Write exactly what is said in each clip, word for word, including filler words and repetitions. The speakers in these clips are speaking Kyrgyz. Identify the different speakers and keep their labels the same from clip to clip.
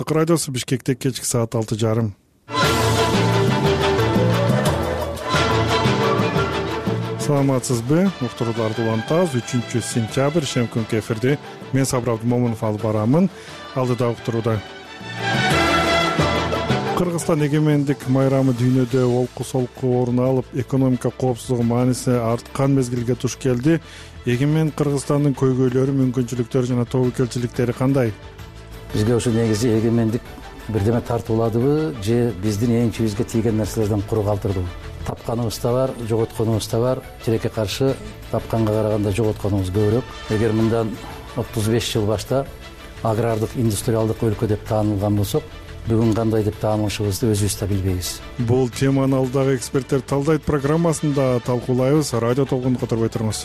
Speaker 1: Радиосу Бишкекте кечки саат алты жарым. Саламатсызбы? Уктурууларды улантабыз. үчүнчү сентябрь шемкүнкү эфирде мен Сабыр Абдымомунов алып барамын. Алдыда уктурууда. Кыргызстан эгемендик майрамы дүйнөдө олку солку орун алып, экономика коопсуздугу мааниси арткан мезгилге туш келди. Эгемен Кыргызстандын көйгөйлөрү, мүмкүнчүлүктөрү жана тобокелчиликтери кандай?
Speaker 2: Бизге ошо негизи эгемендик бирдеме тартууладыбы же биздин энчибизге тийген нерселерден куру калтырдыбы? Тапканыбыз да бар, жоготконубуз да бар. Тилекке каршы тапканга караганда жоготконубуз көбүрөөк. Эгер мындан отуз беш жыл башта агрардык, индустриалдык өлкө деп таанылган болсок, бүгүн кандай деп таанылышыбызды өзүбүз да билбейбиз.
Speaker 1: Бул теманы алдагы эксперттер талдайт программасында талкуулайбыз. Радио толкунду которбой туруңуз.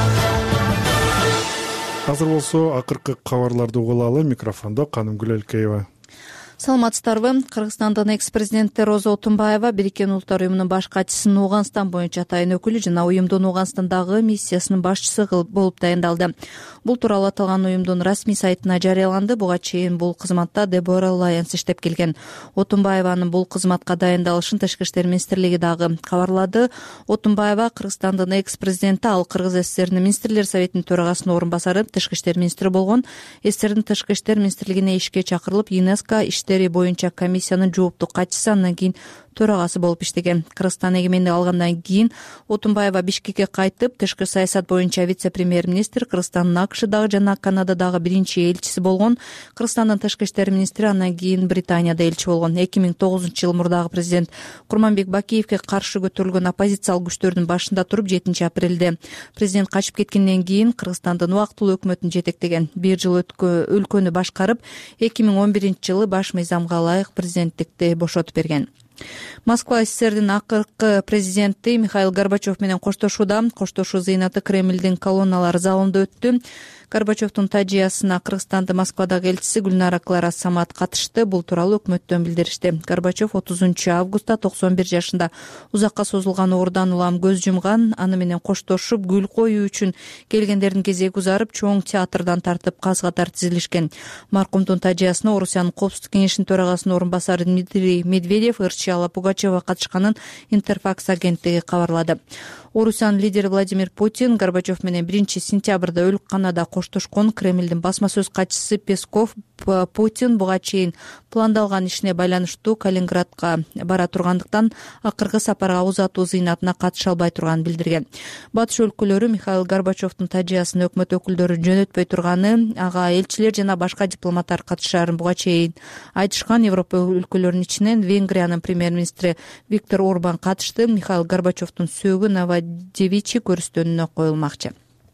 Speaker 1: Азыр болсо акыркы кабарларды угулалы. Микрофондо Канымгүл Элкеева.
Speaker 3: Саламатсыздарбы? Кыргызстандын экс-президенти Роза Отунбаева Бириккен Улуттар уюмунун баш катчысынын Ооганстан боюнча атайын өкүлү жана уюмдун Ооганстандагы миссиясынын башчысы болуп дайындалды. Бул тууралуу аталган уюмдун расмий сайтына жарыяланды. Буга чейин бул кызматта Дебора Лайенс иштеп келген. Отунбаеванын бул кызматка дайындалышын Тышкы иштер министрлиги дагы кабарлады. Отунбаева Кыргызстандын экс-президенти, ал Кыргыз СССРнин министрлер советинин төрагасынын орун басары, Тышкы иштер министри болгон. СССРдин Тышкы иштер министрлигине ишке чакырылып, ЮНЕСКО иштери боюнча комиссиянын жооптуу катчысы, андан кийин төрагасы болуп иштеген. Кыргызстан эгемендик алгандан кийин Отунбаева Бишкекке кайтып, тышкы саясат боюнча вице-премьер-министр, Кыргызстандын АКШдагы жана Канададагы биринчи элчиси болгон. Кыргызстандын тышкы иштер министри, андан кийин Британияда элчи болгон. эки миң тогузунчу жыл мурдагы президент Курманбек Бакиевке каршы көтөрүлгөн оппозициялык күчтөрдүн башында туруп, жетинчи апрелде президент качып кеткенден кийин Кыргызстандын убактылуу өкмөтүн жетектеген. Бир жыл өлкөнү башкарып, эки миң он биринчи жылы баш мыйзамга ылайык президенттикти бошотуп берген. Москва СССРдин акыркы президенти Михаил Горбачев менен коштошууда. Коштошуу зыйнаты Кремлдин колонналар залында өттү. Горбачевдун тажыясына Кыргызстандын Москвадагы элчиси Гүлнара Клара Самат катышты. Бул тууралуу өкмөттөн билдиришти. Горбачев отузунчу августта токсон бир жашында узакка созулган оорудан улам көз жумган. Аны менен коштошуп, гүл коюу үчүн келгендердин кезеги узарып, чоң театрдан тартып каз катар тизилишкен. Маркумдун тажыясына Орусиянын коопсуздук кеңешинин төрагасынын орун басары Дмитрий Медведев, Ырчыяла Пугачева катышканын Интерфакс агенттиги кабарлады. Орусиянын лидери Владимир Путин Горбачев менен биринчи сентябрда өлкканада коштошкон. Кремлдин басма сөз катчысы Песков Путин буга чейин пландалган ишине байланыштуу Калининградка бара тургандыктан акыркы сапарга узатуу зыйнатына катыша албай турганын билдирген. Батыш өлкөлөрү Михаил Горбачевдун тажыясын өкмөт өкүлдөрү жөнөтпөй турганы, ага элчилер жана башка дипломаттар катышаарын буга чейин айтышкан. Европа өлкөлөрүнүн ичинен Венгриянын премьер-министри Виктор Орбан катышты. Михаил Горбачевдун сөөгү Новодевичий көрүстөнүнө коюлмакчы.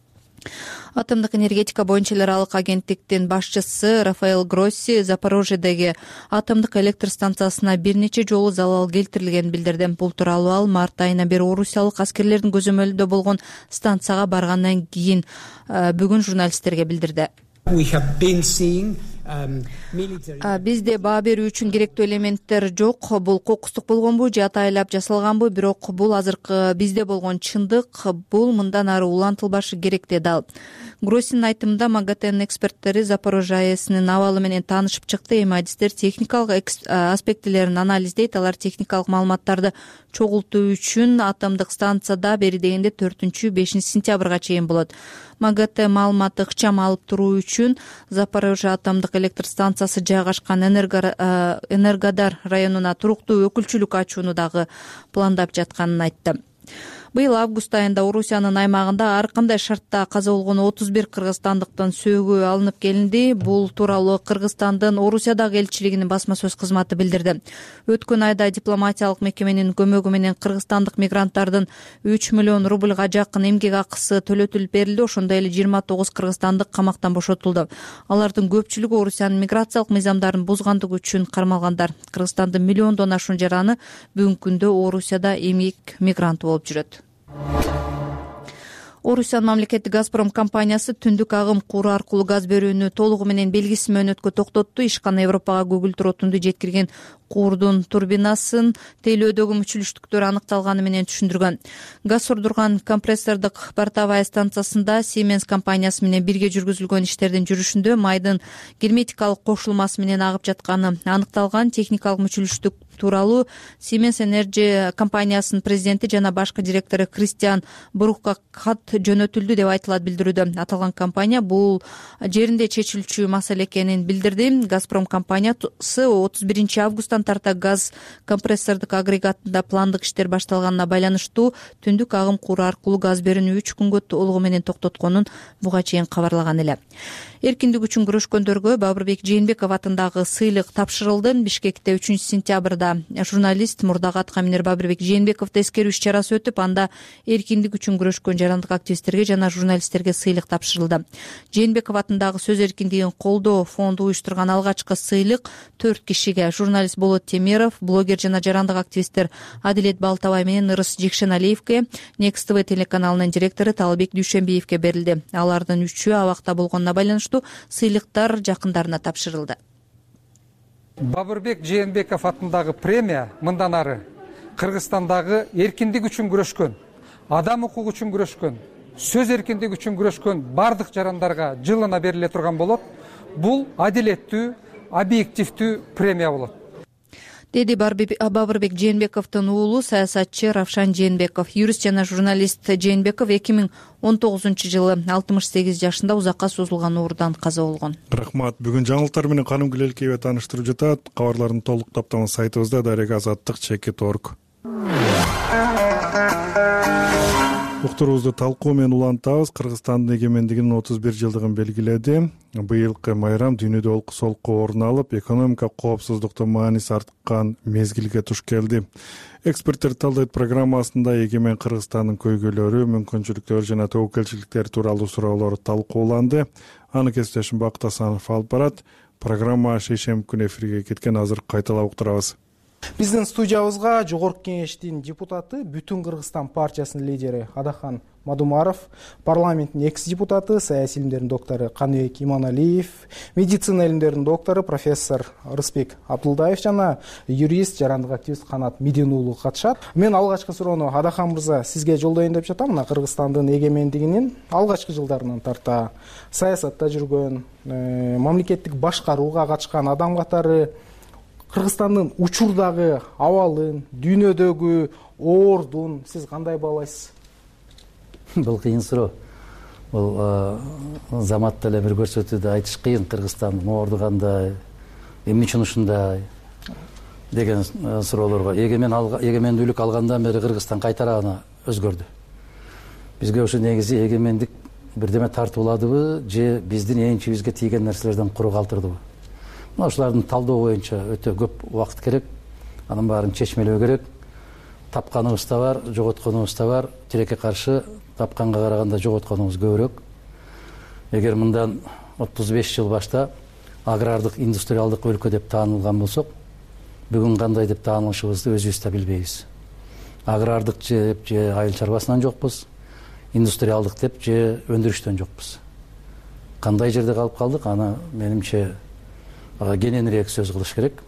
Speaker 3: Атомдук энергетика боюнча эл аралык агенттиктин башчысы Рафаэл Гросси Запорожьедеги атомдук электр станциясына бир нече жолу залал келтирилгенин билдирди. Бул тууралуу ал март айынан бери орусиялык аскерлердин көзөмөлүндө болгон станцияга баргандан кийин бүгүн журналисттерге билдирди. Бизде баа берүү үчүн керектүү элементтер жок. Бул кокустук болгонбу же атайлап жасалганбы, бирок бул азыркы бизде болгон чындык. Бул мындан ары улантылбашы керек, деди ал. Гроссинин айтымында МАГАТЭнин эксперттери Запорожье АЭСинин абалы менен таанышып чыкты. Эми адистер техникалык аспектилерин анализдейт. Алар техникалык маалыматтарды чогултуу үчүн атомдук станцияда бери дегенде төртүнчү бешинчи сентябрга чейин болот. МАГАТЭ маалыматты ыкчам алып туруу үчүн Запорожье атомдук электр станциясы жайгашкан Энергодар районуна туруктуу өкүлчүлүк ачууну дагы пландап жатканын айтты. Быйыл август айында Орусиянын аймагында ар кандай шартта каза болгон отуз бир кыргызстандыктын сөөгү алынып келинди. Бул тууралуу Кыргызстандын Орусиядагы элчилигинин басма сөз кызматы билдирди. Өткөн айда дипломатиялык мекеменин көмөгү менен кыргызстандык мигранттардын үч миллион рубльга жакын эмгек акысы төлөтүлүп берилди. Ошондой эле жыйырма тогуз кыргызстандык камактан бошотулду. Алардын көпчүлүгү Орусиянын миграциялык мыйзамдарын бузгандыгы үчүн кармалгандар. Кыргызстандын миллиондон ашуун жараны бүгүнкү күндө Орусияда эмгек мигранты болуп жүрөт. Орусиянын мамлекеттик Газпром компаниясы түндүк агым куру аркылуу газ берүүнү толугу менен белгисиз мөөнөткө токтотту. Ишкана Европага көгүлтүр отунду жеткирген курдун турбинасын тейлөөдөгү мүчүлүштүктөр аныкталганы менен түшүндүргөн. Газ сурдурган компрессордук Бортовая станциясында Siemens компаниясы менен бирге жүргүзүлгөн иштердин жүрүшүндө майдын герметикалык кошулмасы менен агып жатканы аныкталган. Техникалык мүчүлүштүк тууралуу Siemens Energy компаниясынын президенти жана башкы директору Кристиан Брухка кат жөнөтүлдү деп айтылат билдирүүдө. Аталган компания бул жеринде чечилчү маселе экенин билдирди. Газпром компаниясы отуз биринчи августтан тарта газ компрессордук агрегатында пландык иштер башталганына байланыштуу түндүк агым куру аркылуу газ берүүнү үч күнгө толугу менен токтотконун буга чейин кабарлаган эле. Эркиндик үчүн күрөшкөндөргө Бабырбек Жээнбеков атындагы сыйлык тапшырылды. Бишкекте үчүнчү сентябрда журналист мурдагы аткаминер Бабырбек Жээнбековду эскерүү иш чарасы өтүп, анда эркиндик үчүн күрөшкөн жарандык активисттерге жана журналисттерге сыйлык тапшырылды. Жээнбеков атындагы сөз эркиндигин колдоо фонду уюштурган алгачкы сыйлык төрт кишиге: журналист Болот Темиров, блогер жана жарандык активисттер Адилет Балтабай менен Ырыс Жекшеналиевке, Next ти ви телеканалынын директору Талбек Дүйшөнбиевке берилди. Алардын үчөө абакта болгонуна байланыштуу сыйлыктар жакындарына тапшырылды.
Speaker 4: Бабырбек Жээнбеков атындагы премия мындан ары Кыргызстандагы эркиндик үчүн күрөшкөн, адам укугу үчүн күрөшкөн, сөз эркиндиги үчүн күрөшкөн бардык жарандарга жылына бериле турган болот. Бул адилеттүү, объективдүү премия болот,
Speaker 3: деди Бабырбек Жээнбековдун уулу саясатчы Равшан Жээнбеков. Юрист жана журналист Жээнбеков эки миң он тогузунчу жылы алтымыш сегиз жашында узакка созулган оорудан каза болгон.
Speaker 1: Рахмат. Бүгүн жаңылыктар менен Каным Гүлелкеева тааныштырып жатат. Кабарлардын толук таптамы сайтыбызда дарек азаттык чекит точка орг. Уктуруубузду талкуу менен улантабыз. Кыргызстандын эгемендигинин отуз бир жылдыгын белгиледи. Быйылкы майрам дүйнөдө олку солку орун алып, экономика коопсуздуктун мааниси арткан мезгилге туш келди. Эксперттер талдайт программасында эгемен Кыргызстандын көйгөйлөрү, мүмкүнчүлүктөрү жана тобокелчиликтери тууралуу суроолор талкууланды. Аны кесиптешим Бакыт Асанов алып барат. Программа шейшемби күнү эфирге кеткен. Азыр кайталап уктурабыз.
Speaker 5: Биздин студиябызга Жогорку Кеңештин депутаты, Бүтүн Кыргызстан партиясынын лидери Адахан Мадумаров, парламенттин экс-депутаты, саясий илимдердин доктору Каныбек Иманалиев, медицина илимдердин доктору профессор Рысбек Абдулдаев жана юрист, жарандык активист Канат Мидин уулу катышат. Мен алгачкы суроону Адахан мырза сизге жолдоюн деп жатам. Мына Кыргызстандын эгемендигинин алгачкы жылдарынан тарта саясатта жүргөн, мамлекеттик башкарууга катышкан адам катары Кыргызстандын учурдагы абалын, дүйнөдөгү ордун сиз кандай баалайсыз?
Speaker 2: Бул кыйын суроо. Бул заматта эле бир көрсөтүүдө айтыш кыйын. Кыргызстандын орду кандай, эмне үчүн ушундай деген суроолорго. Эгемендүүлүк алгандан бери Кыргызстан кайтарагана өзгөрдү. Бизге ушу негизи эгемендик бирдеме тартууладыбы же биздин энчибизге тийген нерселерден куру калтырдыбы? Мына ушулардын талдоо боюнча өтө көп убакыт керек. Анын баарын чечмелөө керек. Тапканыбыз да бар, жоготконубуз да бар. Тилекке каршы тапканга караганда жоготконубуз көбүрөөк. Эгер мындан отуз беш жыл башта агрардык, индустриалдык өлкө деп таанылган болсок, бүгүн кандай деп таанылышыбызды өзүбүз да билбейбиз. Агрардык деп же айыл чарбасынан жокпуз, индустриалдык деп же өндүрүштөн жокпуз. Кандай жерде калып калдык, аны менимче кененирээк сөз кылыш керек.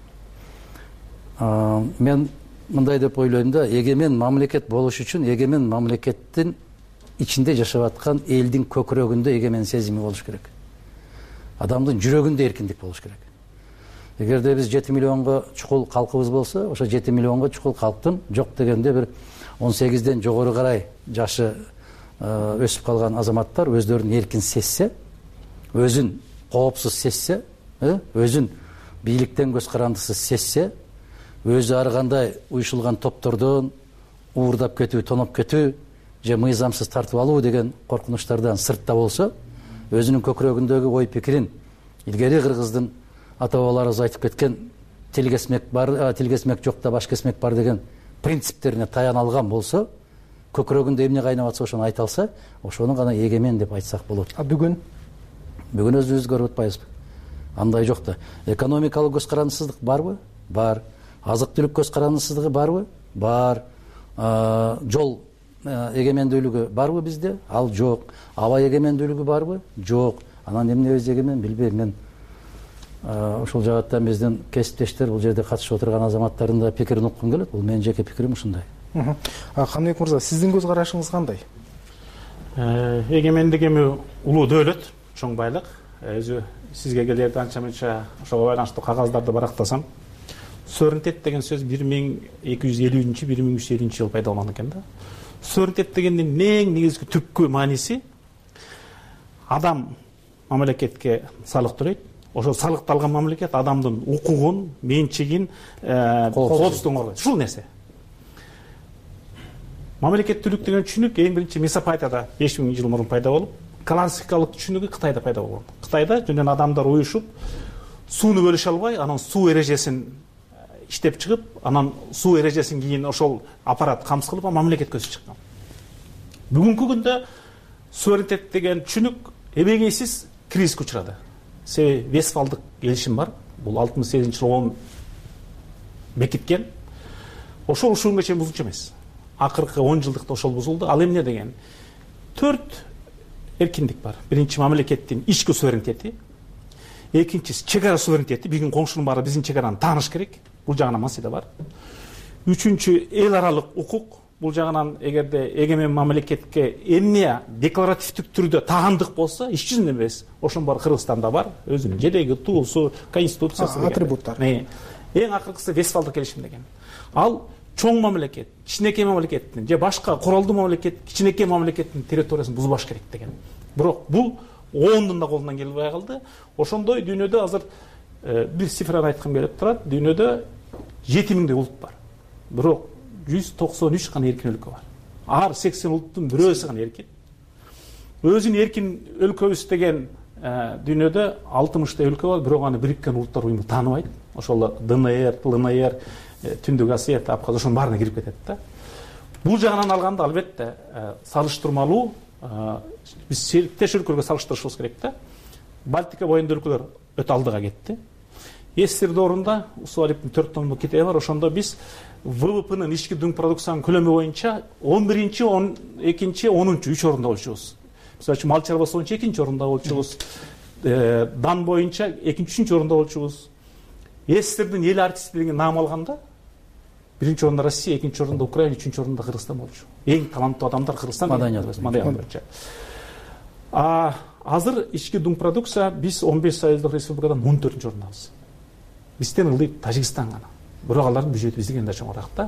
Speaker 2: Мен мындай деп ойлойм да, эгемен мамлекет болуш үчүн эгемен мамлекеттин ичинде жашап аткан элдин көкүрөгүндө эгемен сезими болуш керек. Адамдын жүрөгүндө эркиндик болуш керек. Эгерде биз жети миллионго чукул калкыбыз болсо, ошо жети миллионго чукул калктын жок дегенде бир он сегизден жогору карай жашы өсүп калган азаматтар өздөрүн эркин сезсе, өзүн коопсуз сезсе, өзүн бийликтен көз карандысыз сезсе, өзү ар кандай уюшулган топтордон уурдап кетүү, тоноп кетүү же мыйзамсыз тартып алуу деген коркунучтардан сыртта болсо, өзүнүн көкүрөгүндөгү ой пикирин илгери Кыргыздын ата бабаларыбыз айтып кеткен тил кесмек бар, тил кесмек жокта баш кесмек бар деген принциптерине таяна алган болсо, көкүрөгүндө эмне кайнап атса ошону айта алса, ошону гана эгемен деп айтсак болот.
Speaker 5: А бүгүн?
Speaker 2: Бүгүн өзүбүз көрүп атпайбызбы? Андай жок да. Экономикалык көз карандысыздык барбы? Бар. Азык түлүк көз карандысыздыгы барбы? Бар. Жол эгемендүүлүгү барбы бизде? Ал жок. Аба эгемендүүлүгү барбы? Жок. Анан эмнебиз эгемен билбейм мен. Ошол жагаттан биздин кесиптештер, бул жерде катышып отурган азаматтардын да пикирин уккум келет. Бул менин жеке пикирим ушундай.
Speaker 5: Каныбек мырза, сиздин көз карашыңыз кандай?
Speaker 6: Эгемендик эми улуу дөөлөт, чоң байлык. Өзү сизге келерде анча мынча ошого байланыштуу кагаздарды барактасам, суверенитет деген сөз бир миң эки жүз элүүнчү бир миң үч жүз элүүнчү жылы пайда болгон экен да. Суверенитет дегендин эң негизги түпкү мааниси адам мамлекетке салык төлөйт. Ошо салыкты алган мамлекет адамдын укугун, менчигин, коопсуздугун коргойт. Ушул нерсе. Мамлекеттүүлүк деген түшүнүк эң биринчи Месопотамияда беш миң жыл мурун пайда болуп, классикалык түшүнүгү Кытайда пайда болгон. Кытайда жөнөн адамдар уюшуп, сууну бөлүшө албай, анан суу эрежесин иштеп чыгып, анан суу эрежесин кийин ошол аппарат камсыз кылып, мамлекетке өсүп чыккан. Бүгүнкү күндө суверенитет деген түшүнүк эбегейсиз кризиске учурады. Себеби Вестфалдык келишим бар. Бул алтымыш сегизинчи жылы он бекиткен. Ошол ушуга чейин бузулчу эмес. Акыркы он жылдыкта ошол бузулду. Ал эмне деген? Төрт эркиндик бар. Биринчи мамлекеттин ички суверенитети, экинчиси чек ара суверенитети, биздин коңшунун баары биздин чек араны тааныш керек. Бул жагынан маселе бар. Үчүнчү эл аралык укук. Бул жагынан эгерде эгемен мамлекетке эмне декларативдик түрдө таандык болсо, иш жүзүндө эмес, ошонун баары Кыргызстанда бар. Өзүнүн жереги, туусу, конституциясы,
Speaker 5: атрибуттар.
Speaker 6: Эң акыркысы Вестфалдык келишим деген. Ал чоң мамлекет, кичинекей мамлекеттин же башка куралдуу мамлекет, кичинекей мамлекеттин территориясын бузбаш керек деген. Бирок бул оондун да колунан келбей калды. Ошондой дүйнөдө азыр бир цифраны айткым келип турат. Дүйнөдө жети миңдей улут бар. Бирок жүз токсон үч гана эркин өлкө бар. Ар сексен улуттун бирөөсү гана эркин. Өзүнүн эркин өлкөбүз деген дүйнөдө алтымыштай өлкө бар, бирок аны Бириккен Улуттар уюму тааныбайт. Ошол ДНР, ЛНР, Түндүк Осетия, Абхазия ошонун баарына кирип кетет да. Бул жагынан алганда албетте салыштырмалуу биз сериктеш өлкөлөргө салыштырышыбыз керек да. Балтика боюндагы өлкөлөр өтө алдыга кетти. Эстерде орунда Усуалиптин төрт томдук китеби бар. Ошондо биз ВВПнын ички дүң продукциянын көлөмү боюнча он биринчи, он экинчи, онунчу үч орунда болчубуз. Мисалы үчүн мал чарбасы боюнча экинчи орунда болчубуз. Дан боюнча экинчи, үчүнчү орунда болчубуз. Эстердин эл артисти деген наам алганда биринчи орунда Россия, экинчи орунда Украина, үчүнчү орунда Кыргызстан болчу. Эң таланттуу адамдар Кыргызстан боюнча. А азыр ички дүң продукция биз он беш союздук республикадан он төртүнчү орундабыз. Бизден ылдый Тажикстан гана. Бирок алардын бюджети бизден да чоңураак да.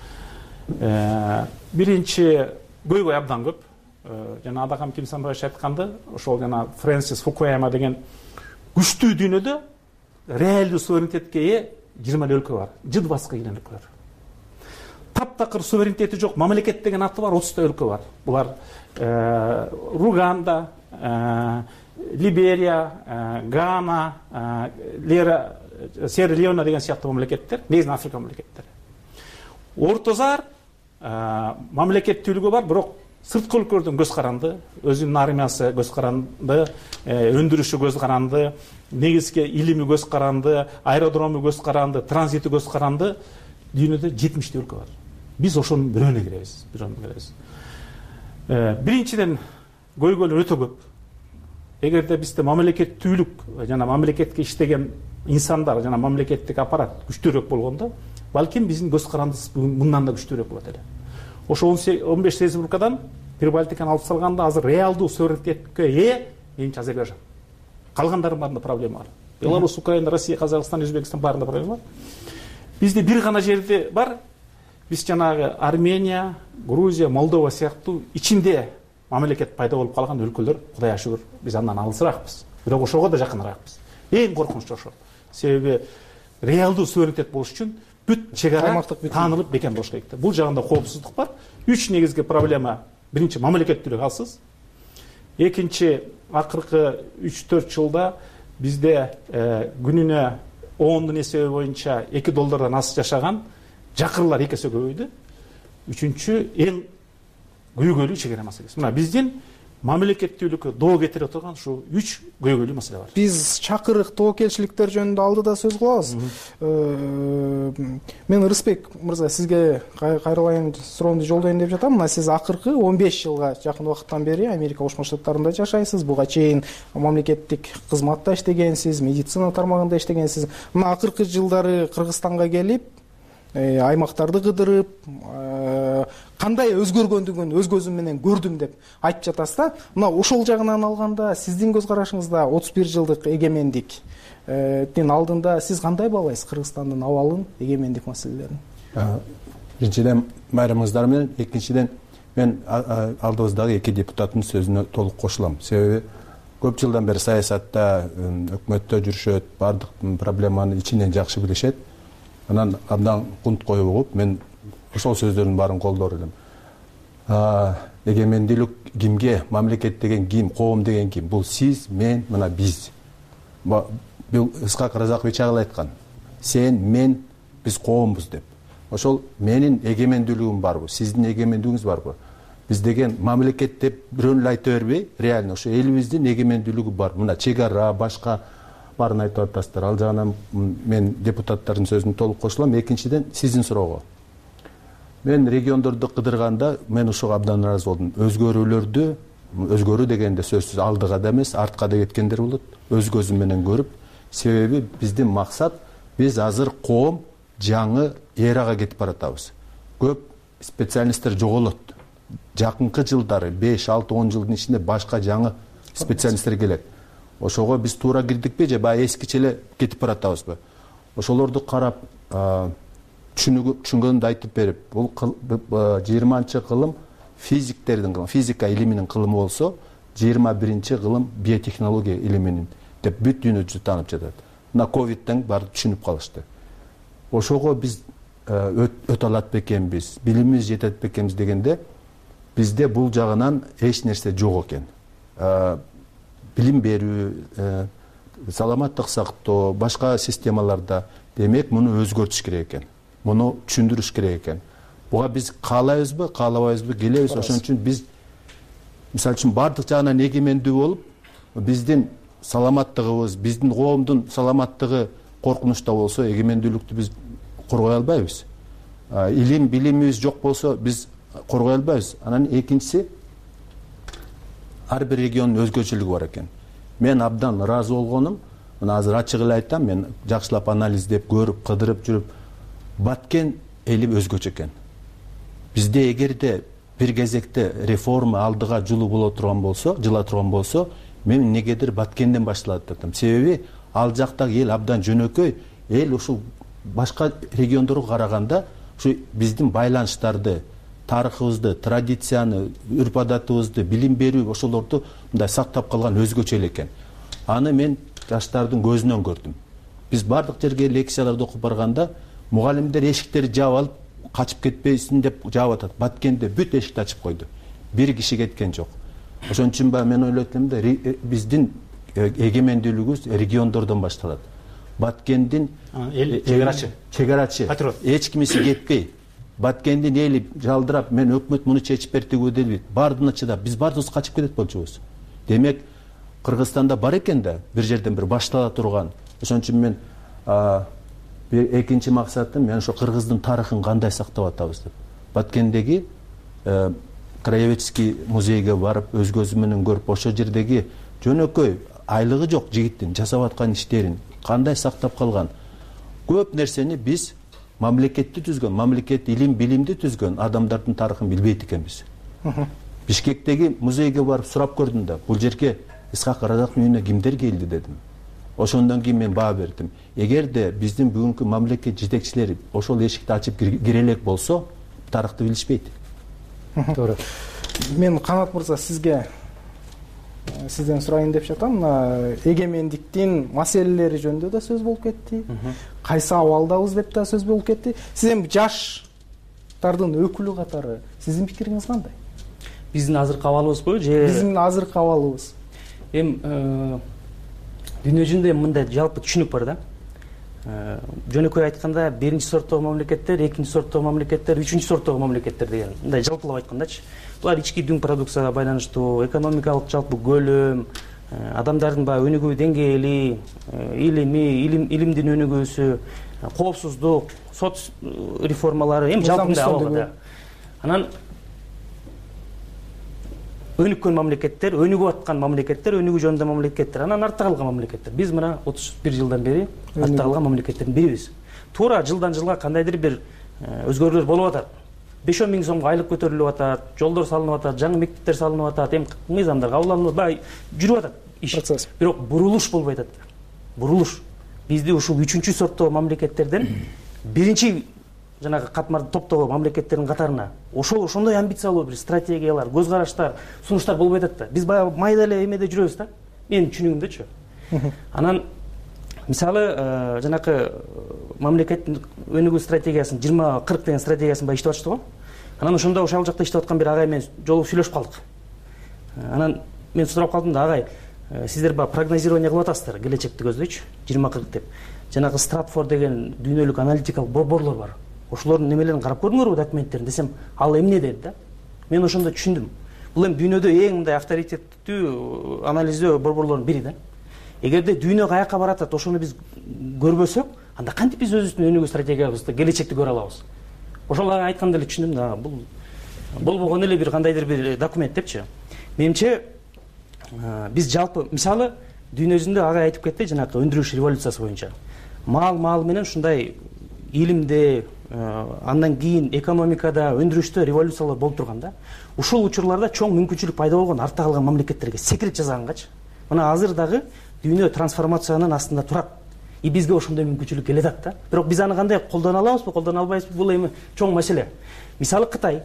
Speaker 6: Биринчи көйгөй абдан көп. Жана Адакам Кимсанбаевич айтканды, ошол жана Фрэнсис Фукуяма деген күчтүү дүйнөдө реалдуу суверенитетке ээ жыйырма өлкө бар. Жыд баска келген өлкөлөр. Таптакыр суверенитети жок мамлекет деген аты бар, отуздай өлкө бар. Булар Руганда, Либерия, Гана, Лера Сьерра Леона деген сыяктуу мамлекеттер, негизинен Африка мамлекеттери. Ортозар мамлекеттүүлүгү бар, бирок сырткы өлкөлөрдөн көз каранды, өзүнүн армиясы көз каранды, өндүрүшү көз каранды, негизги илими көз каранды, аэродрому көз каранды, транзити көз каранды. Дүйнөдө жетимиштей өлкө бар. Биз ошонун бирөөнө киребиз, бирөөнө киребиз. Биринчиден көйгөйлөр өтө көп. Эгерде бизде мамлекеттүүлүк жана мамлекетке иштеген инсандар жана мамлекеттик аппарат күчтүүрөөк болгондо, балким биздин көз карандыбыз мындан да күчтүүрөөк болот эле. Ошо он беш республикадан Прибалтиканы алып салганда азыр реалдуу суверенитетке ээ менимче Азербайжан. Калгандардын баарында проблема бар. Беларусь, Украина, Россия, Казакстан, Өзбекстан баарында проблема бар. Бизде бир гана жерде бар. Биз жанагы Армения, Грузия, Молдова сыяктуу ичинде мамлекет пайда болуп калган өлкөлөр, Кудайга шүгүр, биз андан алысыраакпыз. Бирок ошого да жакыныраакпыз. Эң коркунучу ошо. Себеби реалдуу суверенитет болуш үчүн бүт чек ара таанылып бекем болуш керек. Бул жагында коопсуздук бар. Үч негизги проблема. Биринчи мамлекеттүүлүк алсыз. Экинчи акыркы үч төрт жылда бизде күнүнө ондун эсеби боюнча эки доллардан аз жашаган жакырлар эки эсе көбөйдү. Үчүнчү эң көйгөйлүү чек ара маселеси. Мына биздин мамлекеттүүлүккө доо кетире турган ушу үч көйгөйлүү маселе бар.
Speaker 5: Биз чакырык тобокелчиликтер жөнүндө алдыда сөз кылабыз. Мен Ырысбек мырза сизге кайрылайын суроону жолдоюн деп жатам. Мына сиз акыркы он беш жылга жакын убакыттан бери Америка Кошмо Штаттарында жашайсыз. Буга чейин мамлекеттик кызматта иштегенсиз, медицина тармагында иштегенсиз. Мына акыркы жылдары Кыргызстанга келип, аймактарды кыдырып, кандай өзгөргөндүгүн өз көзүм менен көрдүм деп айтып жатасыз да. Мына ошол жагынан алганда сиздин көз карашыңызда отуз бир жылдык эгемендиктин алдында сиз кандай баалайсыз Кыргызстандын абалын, эгемендик маселелерин?
Speaker 7: Биринчиден майрамыңыздар менен, экинчиден мен алдыбыздагы эки депутаттын сөзүнө толук кошулам. Себеби көп жылдан бери саясатта, өкмөттө жүрүшөт, бардык проблеманы ичинен жакшы билишет. Анан абдан кунт коюп угуп, мен ошол сөздөрдүн баарын колдор элем. Эгемендүүлүк кимге, мамлекет деген ким, коом деген ким? Бул сиз, мен, мына биз. Бул Ысқақ Разақович агыл айткан. Сен, мен, биз коомбуз деп. Ошол менин эгемендүүлүгүм барбы, сиздин эгемендүүлүгүңүз барбы? Биз деген мамлекет деп бирөөнү айта бербей, реально ошо элибиздин эгемендүүлүгү бар. Мына чек ара, башка барын айтып атасыздар. Ал жагынан мен депутаттардын сөзүнө толук кошулам. Экинчиден сиздин суроого. Мен региондорду кыдырганда мен ошого абдан ыраазы болдум. Өзгөрүүлөрдү, өзгөрүү дегенде сөзсүз алдыга да эмес, артка да кеткендер болот. Өз көзүм менен көрүп, себеби биздин максат биз азыр коом жаңы эрага кетип баратабыз. Көп специалисттер жоголот. Жакынкы жылдары беш алты он жылдын ичинде башка жаңы специалисттер келет. Ошого биз туура кирдикпи же баягы эскиче эле кетип баратабызбы? Ошолорду карап, түшүнгөнүмдү айтып берип, бул жыйырманчы кылым физиктердин кылымы, физика илиминин кылымы болсо, жыйырма биринчи кылым биотехнология илиминин деп бүт дүйнө жүзү таанып жатат. Мына ковидтен баары түшүнүп калышты. Ошого биз өтө алат бекенбиз, билимибиз жетет бекенбиз дегенде, бизде бул жагынан эч нерсе жок экен. Билим берүү, саламаттык сактоо, башка системаларда демек муну өзгөртүш керек экен. Муну түшүндүрүш керек экен. Буга биз каалайбызбы, каалабайбызбы, келебиз. Ошон үчүн биз мисалы үчүн бардык жагынан эгемендүү болуп, биздин саламаттыгыбыз, биздин коомдун саламаттыгы коркунучта болсо, эгемендүүлүктү биз коргой албайбыз. Илим, билимибиз жок болсо, биз коргой албайбыз. Анан экинчиси, ар бир региондун өзгөчөлүгү бар экен. Мен абдан ыраазы болгонум, мына азыр ачык эле айтам, мен жакшылап анализдеп, көрүп, кыдырып жүрүп, Баткен эли өзгөчө экен. Бизде эгерде бир кезекте реформа алдыга жылуу боло турган болсо, жыла турган болсо, мен негедир Баткенден башталат деп атам. Себеби ал жактагы эл абдан жөнөкөй, эл ушул башка региондорго караганда ушу биздин байланыштарды, тарыхыбызды, традицияны, үрп-адатыбызды, билим берүү ошолорду мындай сактап калган өзгөчө эле экен. Аны мен жаштардын көзүнөн көрдүм. Биз бардык жерге лекцияларды окуп барганда, мугалимдер эшиктерди жаап алып, качып кетпейсиң деп жаап атат. Баткенде бүт эшикти ачып койду. Бир киши кеткен жок. Ошон үчүн ба мен ойлойт элем да, биздин эгемендүүлүгүбүз региондордон башталат. Баткендин
Speaker 6: чегарачы,
Speaker 7: чегарачы, эч кимиси кетпей, Баткендин эли жалдырап, мен өкмөт муну чечип бердиби деп, бардыгына чыдап, биз бардыгыбыз качып кетет болчубуз. Демек, Кыргызстанда бар экен да, бир жерден бир баштала турган. Ошон үчүн мен экинчи максатым, мен ошо кыргыздын тарыхын кандай сактап атабыз деп. Баткендеги краеведческий музейге барып, өз көзүм менен көрүп, ошо жердеги жөнөкөй айлыгы жок жигиттин жасап аткан иштерин кандай сактап калган. Көп нерсени биз мамлекетти түзгөн, мамлекет илим, билимди түзгөн адамдардын тарыхын билбейт экенбиз. Бишкектеги музейге барып сурап көрдүм да, бул жерге Ысқақ Разақовдун үйүнө кимдер келди дедим. Ошондон кийин мен баа бердим. Эгерде биздин бүгүнкү мамлекет жетекчилери ошол эшикти ачып кире элек болсо, тарыхты билишпейт.
Speaker 5: Туура. Мен Канат мырза сизге сизден сурайын деп жатам. Эгемендиктин маселелери жөнүндө да сөз болуп кетти. Кайсы абалдабыз деп да сөз болуп кетти. Сиз эми жаштардын өкүлү катары сиздин пикириңиз кандай?
Speaker 8: Биздин азыркы абалыбызбы же
Speaker 5: биздин азыркы абалыбыз?
Speaker 8: Эми дүйнө жүзүндө мындай жалпы түшүнүк бар да. жөнөкөй айтканда биринчи сорттогу мамлекеттер, экинчи сорттогу мамлекеттер, үчүнчү сорттогу мамлекеттер деген мындай жалпылап айткандачы. Булар ички дүң продукцияга байланыштуу, экономикалык жалпы көлөм, адамдардын баягы өнүгүү деңгээли, илими, илимдин өнүгүүсү, коопсуздук, сот реформалары эми жалпы мындай абалда. Анан өнүккөн мамлекеттер, өнүгүп аткан мамлекеттер, өнүгүү жөнүндө мамлекеттер, анан артта калган мамлекеттер. Биз мына отуз бир жылдан бери артта калган мамлекеттердин бирибиз. Туура жылдан жылга кандайдыр бир өзгөрүүлөр болуп атат. беш он миң сомго айлык көтөрүлүп атат, жолдор салынып атат, жаңы мектептер салынып атат, эми мыйзамдар кабыл алынып, бай жүрүп атат иш. Бирок бурулуш болбой атат. Бурулуш. Бизди ушул үчүнчү сорттогу мамлекеттерден биринчи жанагы катмарды топтогу мамлекеттердин катарына ошол ошондой амбициялуу бир стратегиялар, көз караштар, сунуштар болбой атат да. Биз баягы майда эле эмеде жүрөбүз да. Менин түшүнүгүмдөчү. Анан мисалы жанакы мамлекеттин өнүгүү стратегиясын жыйырма кырк деген стратегиясын баягы иштеп атышты го. Анан ошондо ошол жакта иштеп аткан бир агай менен жолугуп сүйлөшүп калдык. Анан мен сурап калдым да, агай, сиздер баягы прогнозирование кылып атасыздар, келечекти көздөйчү, жыйырма кырк деп. Жанагы Стратфорд деген дүйнөлүк аналитикалык борборлор бар. Ошолордун немелерин карап көрдүңөрбү, документтерин десем, ал эмне dedi да. Мен ошондо түшүндүм. Бул эми дүйнөдө эң мындай авторитеттүү анализдөө борборлордун бири да. Эгерде дүйнө каяка баратат, ошону биз көрбөсөк, анда кантип биз өзүбүздүн өнүгүү стратегиябызды, келечекти көрө алабыз? Ошол айтканда эле түшүндүм да, бул болбогон эле бир кандайдыр бир документ депчи. Менимче биз жалпы мисалы дүйнө жүзүндө агай айтып кетти, жанакы өндүрүш революциясы боюнча. Мал мал менен ушундай илимде, андан кийин экономикада, өндүрүштө революциялар болуп турган да. Ушул учурларда чоң мүмкүнчүлүк пайда болгон артта калган мамлекеттерге секрет жасагангачы. Мына азыр дагы дүйнө трансформациянын астында турат. И бизге ошондой мүмкүнчүлүк келе атат да. Бирок биз аны кандай колдоно алабызбы, колдоно албайбызбы, бул эми чоң маселе. Мисалы Кытай,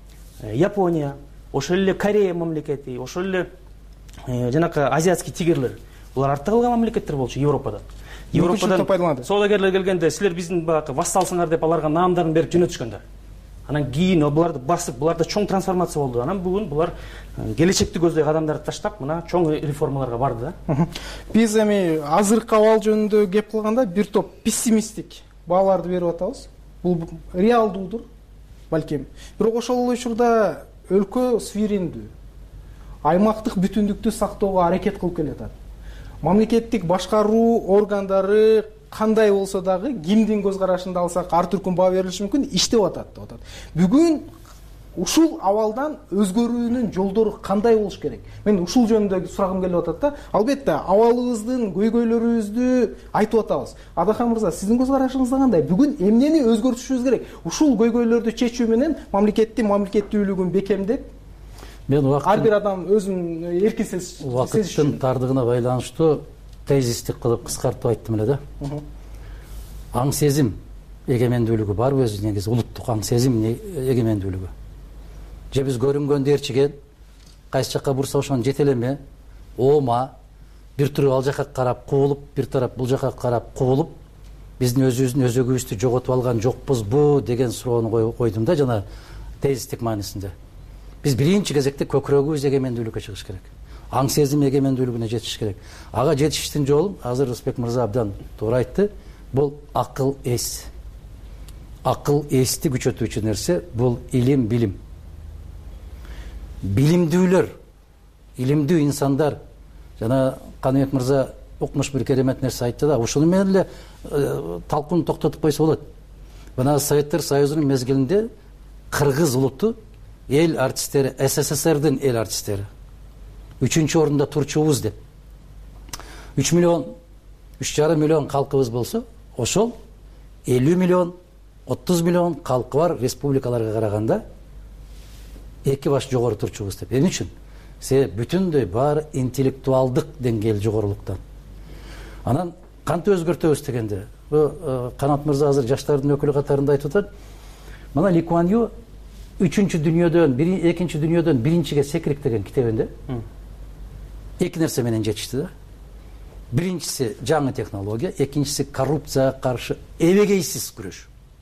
Speaker 8: Япония, ошол эле Корея мамлекети, ошол эле жанакы азиатский тигрлер, булар артта калган мамлекеттер болчу Европада. Европадан соодагерлер келгенде, силер биздин баягы вассалсыңар деп аларга наамдарын берип жөнөтүшкөндөр. Анан кийин буларды басып, буларда чоң трансформация болду. Анан бүгүн булар келечекти көздөй кадамдарды таштап, мына чоң реформаларга барды да.
Speaker 5: Биз эми азыркы абал жөнүндө кеп кылганда бир топ пессимисттик бааларды берип атабыз. Бул реалдуудур, балким. Бирок ошол учурда өлкө суверендүү, аймактык бүтүндүктү сактоого аракет кылып келатат. Мамлекеттик башкаруу органдары кандай болсо дагы, кимдин көз карашында алсак ар түркүн баа берилиши мүмкүн, иштеп атат деп атат. Бүгүн ушул абалдан өзгөрүүнүн жолдору кандай болуш керек? Мен ушул жөнүндө сурагым келип атат да. Албетте, абалыбыздын көйгөйлөрүбүздү айтып атабыз. Адахан мырза, сиздин көз карашыңызда кандай? Бүгүн эмнени өзгөртүшүбүз керек? Ушул көйгөйлөрдү чечүү менен мамлекеттин мамлекеттүүлүгүн бекемдеп, мен ар бир адам өзүн эркин сезиши.
Speaker 2: Убакыттын тардыгына байланыштуу тезистик кылып кыскартып айттым эле да. Аң сезим эгемендүүлүгү бар өзү, негизи улуттук аң сезим эгемендүүлүгү. Же биз көрүнгөндө ээрчиген, кайсы жакка бурса ошону жетелеме, оома, бир туруп ал жакка карап куулуп, бир тарап бул жакка карап куулуп, биздин өзүбүздүн өзөгүбүздү жоготуп алган жокпузбу деген суроону койдум да, жана тезистик маанисинде. Биз биринчи кезекте көкүрөгүбүз эгемендүүлүккө чыгыш керек. Аң сезим эгемендүүлүгүнө жетиш керек. Ага жетиштин жолу, азыр Рысбек мырза абдан туура айтты, бул акыл эс. Акыл эсти күчөтүүчү нерсе бул илим, билим. Билимдүүлөр, илимдүү инсандар, жана Каныбек мырза укмуш бир керемет нерсе айтты да, ушуну менен эле талкууну токтотуп койсо болот. Мына Советтер Союзунун мезгилинде кыргыз улуту эл артисттери, СССРдин эл артисттери үчүнчү орунда турчубуз деп. үч миллион, үч жарым миллион калкыбыз болсо, ошол элүү миллион, отуз миллион калкы бар республикаларга караганда эки баш жогору турчубуз деп. Эмне үчүн? Себеби бүтүндөй баары интеллектуалдык деңгээл жогорулуктан. Анан кантип өзгөртөбүз дегенде, Канат мырза азыр жаштардын өкүлү катарында айтып атат. Мына Ли Куан Ю үчүнчү дүйнөдөн, экинчи дүйнөдөн биринчиге секирик деген китебинде эки нерсе менен жетишти да. Биринчиси жаңы технология, экинчиси коррупцияга каршы эбегейсиз күрөш.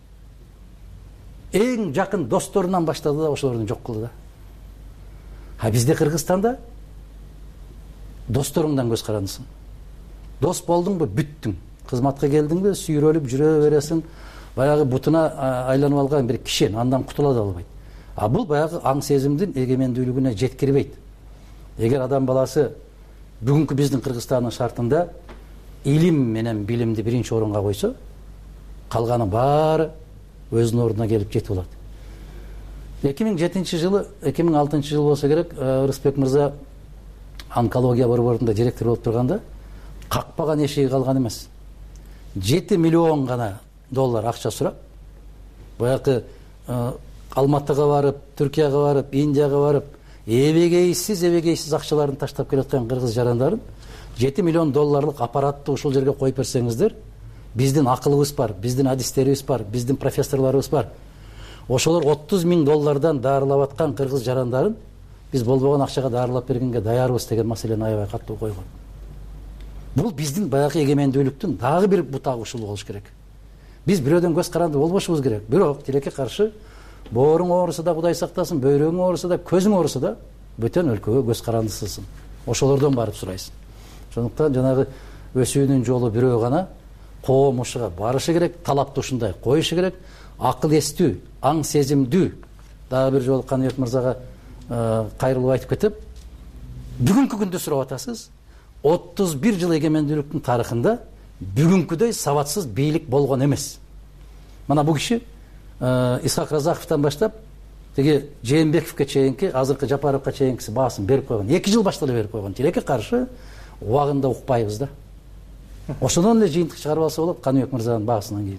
Speaker 2: Эң жакын досторунан баштады да, ошолорду жок кылды да. А бизде Кыргызстанда досторуңдан көз карандысың. Дос болдуңбу, бүттүң. кызматка келдиңби сүйрөлүп жүрө бересиң, баягы бутуна айланып алган бир кишен, андан кутула да албайт. А бул баягы аң сезимдин эгемендүүлүгүнө жеткирбейт. Эгер адам баласы бүгүнкү биздин Кыргызстандын шартында илим менен билимди биринчи орунга койсо, калганы баары өзүнүн ордуна келип жетип алат. эки миң жетинчи жылы, эки миң алтынчы жыл болсо керек, Рысбек мырза онкология борборунда директор болуп турганда какпаган эшиги калган эмес. жети миллион гана доллар акча сурап, баягы Алматыга барып, Түркияга барып, Индияга барып, эбегейсиз эбегейсиз акчаларын таштап келаткан кыргыз жарандарын жети миллион долларлык аппаратты ушул жерге коюп берсеңиздер, биздин акылыбыз бар, биздин адистерибиз бар, биздин профессорлорубуз бар. Ошолор отуз миң доллардан даарылап аткан кыргыз жарандарын биз болбогон акчага даарылап бергенге даярбыз деген маселени аябай катуу койгон. Бул биздин баягы эгемендүүлүктүн дагы бир бутак ушулу болуш керек. Биз бирөөдөн көз каранды болбошубуз керек. Бирок тилекке каршы бооруң ооруса да Кудай сактасын, бөйрөгүң ооруса да, көзүң ооруса да бөтөн өлкөгө көз карандысысың. Ошолордон барып сурайсың. Ошондуктан жанагы өсүүнүн жолу бирөө гана, коом ушуга барышы керек, талапты ушундай коюшу керек. Акыл эстүү, аң сезимдүү. Дагы бир жолу Каныбек мырзага кайрылып айтып кетип, бүгүнкү күндө сурап атасыз, отуз бир жыл эгемендүүлүктүн тарыхында бүгүнкүдөй сабатсыз бийлик болгон эмес. Мана бул киши Исхак Разаковтан баштап, теги Жээнбековке чейинки, азыркы Жапаровго чейинкиси баасын берип койгон. эки жыл башта эле берип койгон. Тилекке каршы убагында укпайбыз да. Ошондон эле жыйынтык чыгарып алса болот Каныбек мырзанын баасынан кийин.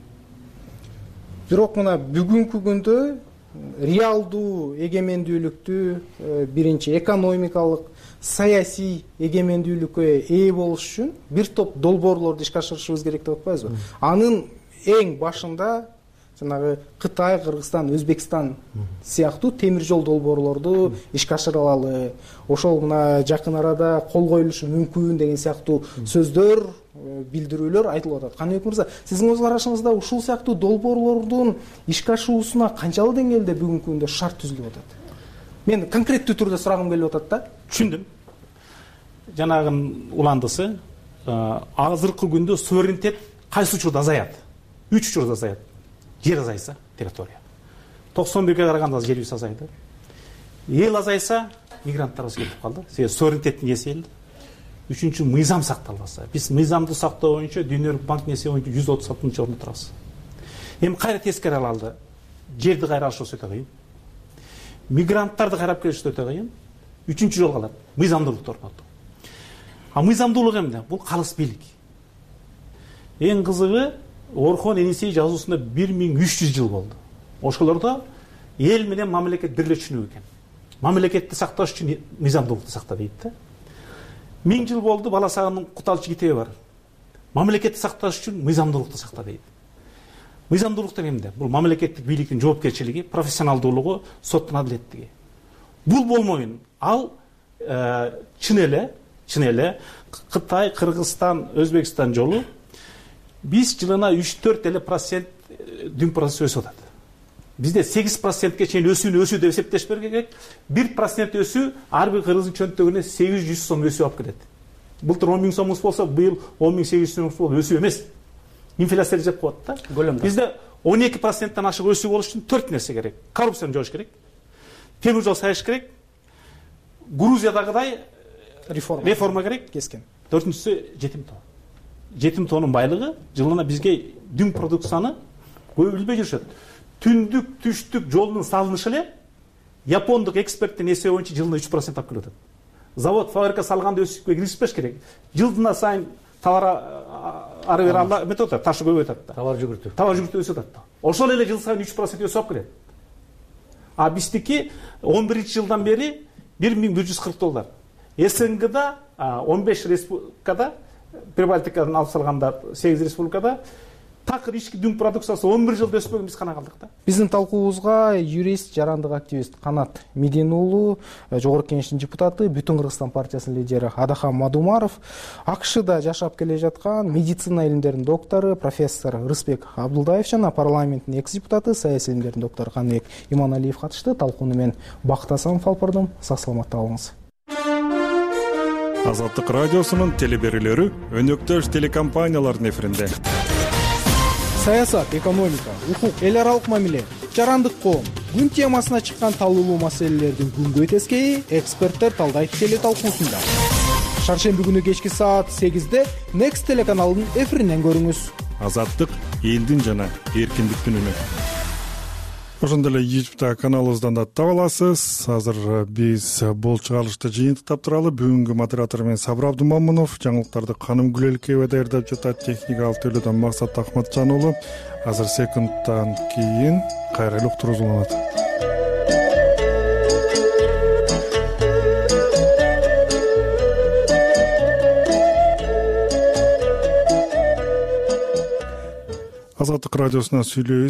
Speaker 5: Бирок мына бүгүнкү күндө реалдуу эгемендүүлүктү, биринчи экономикалык, саясий эгемендүүлүккө ээ болуш үчүн бир топ долбоорлорду ишке ашырышыбыз керек деп атпайбызбы? Анын эң башында жанагы Кытай, Кыргызстан, Өзбекстан сыяктуу темир жол долбоорлорду ишке ашыра алалы. Ошол мына жакын арада кол коюлушу мүмкүн деген сыяктуу сөздөр, билдирүүлөр айтылып атат. Каныбек мырза, сиздин көз карашыңызда ушул сыяктуу долбоорлордун ишке ашуусуна канчалык деңгээлде бүгүнкү күндө шарт түзүлүп атат? Мен конкреттүү түрдө сурагым келип атат да.
Speaker 6: Түшүндүм. Жанагынын уландысы, азыркы күндө суверенитет кайсы учурда азаят? Үч учурда азаят. Жер азайса, территория. токсон бирге караганда жер бир азайды. Эл азайса, мигранттарыбыз кетип калды. Себеби суверенитеттин ээси эл. Үчүнчү, мыйзам сакталбаса. Биз мыйзамды сактоо боюнча Дүйнөлүк банктын эсеби боюнча жүз отуз алтынчы орунда турабыз. Эми кайра тескери алды. Жерди кайра алыш өтө кыйын. Мигранттарды кайрап келиш өтө кыйын. Үчүнчү жол калат. Мыйзамдуулукту орнотуу. А мыйзамдуулук эмне? Бул калыс бийлик. Эң кызыгы, Орхон Енисей жазуусунда бир миң үч жүз жыл болду. Ошолордо эл менен мамлекет бир эле түшүнүк экен. Мамлекетти сакташ үчүн мыйзамдуулукту сакта дейт да. Миң жыл болду, Баласагынын куталчы китеби бар. Мамлекетти сакташ үчүн мыйзамдуулукту сакта дейт. Мыйзамдуулук деген эмне? Бул мамлекеттик бийликтин жоопкерчилиги, профессионалдуулугу, соттун адилеттиги. Бул болмойун. Ал чын эле, чын эле Кытай, Кыргызстан, Өзбекстан жолу биз жылына үч төрт эле процент дүң процесс өсүп атат. Бизде сегиз процентке чейин өсүүнү өсүү деп эсептеш керек. бир процент өсүү ар бир кыргыздын чөнтөгүнө сегиз жүз сом өсүү алып келет. Былтыр он миң сомубуз болсо, быйыл он миң сегиз жүз сомубуз болуп өсүү эмес. Инфляция жеп коет да. Бизде он эки проценттен ашык өсүү болуш үчүн төрт нерсе керек. Коррупцияны жоош керек. Темир жол сайыш керек. Грузиядагыдай реформа, реформа керек.
Speaker 5: Кескен.
Speaker 6: Төртүнчүсү жетим тоо. Жетим тоонун байлыгы жылына бизге дүң продукцияны көбүлбөй жүрүшөт. Түндүк, түштүк жолдун салынышы эле япондук эксперттин эсеби боюнча жылына үч процент алып келет. Завод, фабрика салганда өсүпкө киришпеш керек. Жылдына сайын товар ары бери ала метод ташы көбөйүп атат да.
Speaker 2: Товар жүгүртүү.
Speaker 6: Товар жүгүртүү өсүп атат да. Ошол эле жыл сайын үч процент өсүп алып келет. А биздики он биринчи жылдан бери бир миң бир жүз кырк доллар. СНГда он беш республикада, Прибалтикадан алып салганда сегиз республикада такыр ички дүң продукциясы он бир жылда өспөгөн, биз кана калдык да.
Speaker 5: Биздин талкуубузга юрист, жарандык активист Канат Медин уулу, Жогорку Кеңештин депутаты, Бүтүн Кыргызстан партиясынын лидери Адахан Мадумаров, АКШда жашап келе жаткан медицина илимдеринин доктору профессор Рысбек Абдулдаев жана парламенттин экс депутаты, саясий илимдердин доктору Каныбек Иманалиев катышты. Талкууну мен Бактасам алып бардым. Сак саламатта болуңуз.
Speaker 1: Азаттык радиосунун телеберүүлөрү өнөктөш телекомпаниялардын эфиринде.
Speaker 5: Саясат, экономика, укук, эл аралык мамиле, жарандык коом күн темасына чыккан талуулуу маселелердин күнгөй тескейи эксперттер талдайт теле талкуусунда. Шаршемби күнү кечки саат сегизде Next телеканалынын эфиринен көрүңүз.
Speaker 1: Азаттык элдин жана эркиндиктин үнү. Ошондой эле YouTube каналыбыздан да таба аласыз. Азыр биз бул чыгарылышты жыйынтыктап туралы. Бүгүнкү модератор мен Сабыр Абдумамунов, жаңылыктарды Каным Гүлелкеева даярдап жатат. Техникалык төлөөдөн Максат Ахматжан уулу. Азыр секундтан кийин кайра эле уктуруубуз уланат. Азаттык радиосуна сүйлөйбүз.